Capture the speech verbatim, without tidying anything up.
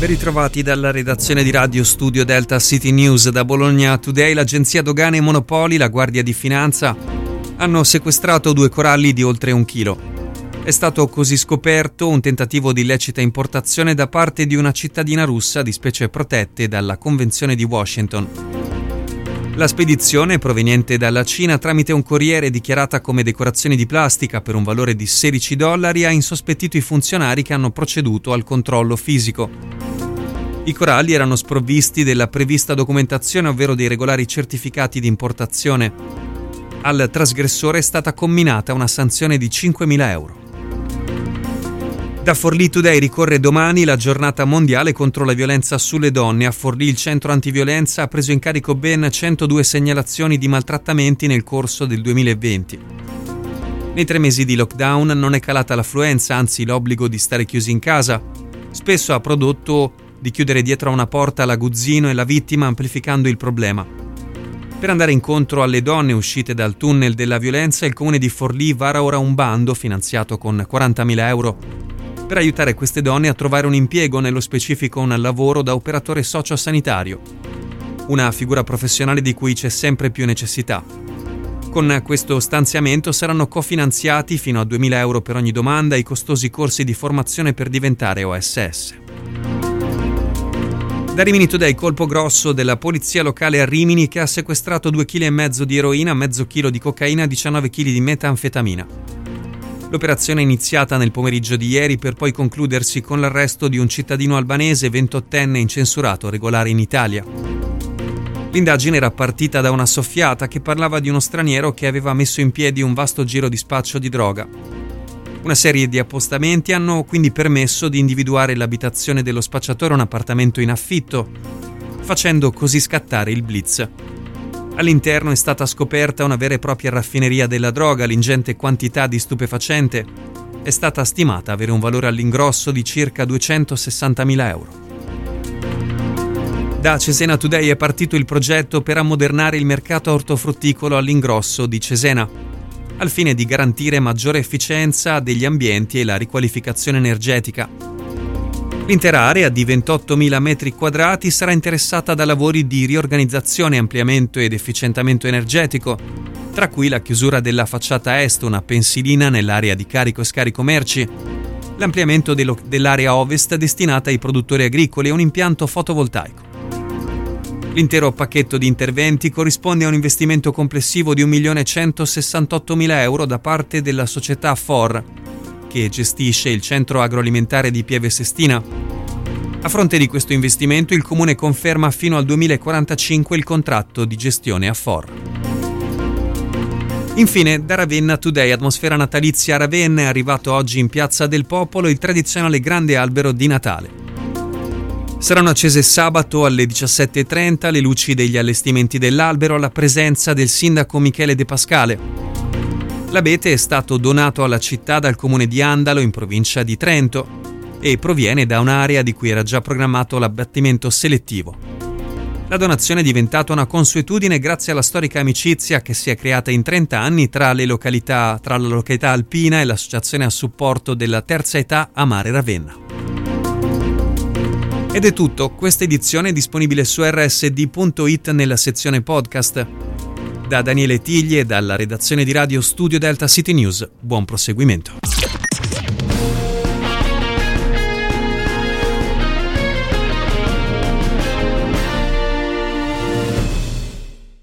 Ben ritrovati dalla redazione di Radio Studio Delta City News. Da Bologna Today, l'Agenzia Dogane e Monopoli, la Guardia di Finanza hanno sequestrato due coralli di oltre un chilo. È stato così scoperto un tentativo di illecita importazione da parte di una cittadina russa di specie protette dalla Convenzione di Washington. La spedizione, proveniente dalla Cina tramite un corriere dichiarata come decorazione di plastica per un valore di sedici dollari, ha insospettito i funzionari che hanno proceduto al controllo fisico. I coralli erano sprovvisti della prevista documentazione, ovvero dei regolari certificati di importazione. Al trasgressore è stata comminata una sanzione di cinquemila euro. Da Forlì Today ricorre domani la giornata mondiale contro la violenza sulle donne. A Forlì il centro antiviolenza ha preso in carico ben centodue segnalazioni di maltrattamenti nel corso del duemilaventi. Nei tre mesi di lockdown non è calata l'affluenza, anzi l'obbligo di stare chiusi in casa spesso ha prodotto di chiudere dietro a una porta l'aguzzino e la vittima, amplificando il problema. Per andare incontro alle donne uscite dal tunnel della violenza, il comune di Forlì vara ora un bando finanziato con quarantamila euro per aiutare queste donne a trovare un impiego, nello specifico un lavoro da operatore sociosanitario, una figura professionale di cui c'è sempre più necessità. Con questo stanziamento saranno cofinanziati fino a duemila euro per ogni domanda i costosi corsi di formazione per diventare O S S. Da Rimini Today, colpo grosso della polizia locale a Rimini che ha sequestrato due chili e mezzo di eroina, mezzo chilo di cocaina e diciannove chili di metanfetamina. L'operazione è iniziata nel pomeriggio di ieri per poi concludersi con l'arresto di un cittadino albanese ventottenne incensurato regolare in Italia. L'indagine era partita da una soffiata che parlava di uno straniero che aveva messo in piedi un vasto giro di spaccio di droga. Una serie di appostamenti hanno quindi permesso di individuare l'abitazione dello spacciatore, un appartamento in affitto, facendo così scattare il blitz. All'interno è stata scoperta una vera e propria raffineria della droga. L'ingente quantità di stupefacente è stata stimata avere un valore all'ingrosso di circa duecentosessantamila euro. Da Cesena Today è partito il progetto per ammodernare il mercato ortofrutticolo all'ingrosso di Cesena, al fine di garantire maggiore efficienza degli ambienti e la riqualificazione energetica. L'intera area di ventottomila metri quadrati sarà interessata da lavori di riorganizzazione, ampliamento ed efficientamento energetico, tra cui la chiusura della facciata est, una pensilina nell'area di carico e scarico merci, l'ampliamento dello- dell'area ovest destinata ai produttori agricoli e un impianto fotovoltaico. L'intero pacchetto di interventi corrisponde a un investimento complessivo di un milione centosessantottomila euro da parte della società F O R, che gestisce il centro agroalimentare di Pieve Sestina. A fronte di questo investimento, il comune conferma fino al duemilaquarantacinque il contratto di gestione a F O R. Infine, da Ravenna Today, atmosfera natalizia a Ravenna, è arrivato oggi in Piazza del Popolo il tradizionale grande albero di Natale. Saranno accese sabato alle diciassette e trenta le luci degli allestimenti dell'albero alla presenza del sindaco Michele De Pascale. L'abete è stato donato alla città dal comune di Andalo, in provincia di Trento, e proviene da un'area di cui era già programmato l'abbattimento selettivo. La donazione è diventata una consuetudine grazie alla storica amicizia che si è creata in trenta anni tra le località, tra la località alpina e l'associazione a supporto della terza età Amare Ravenna. Ed è tutto, questa edizione è disponibile su erre esse di punto it nella sezione podcast. Da Daniele Tigli e dalla redazione di Radio Studio Delta City News, buon proseguimento.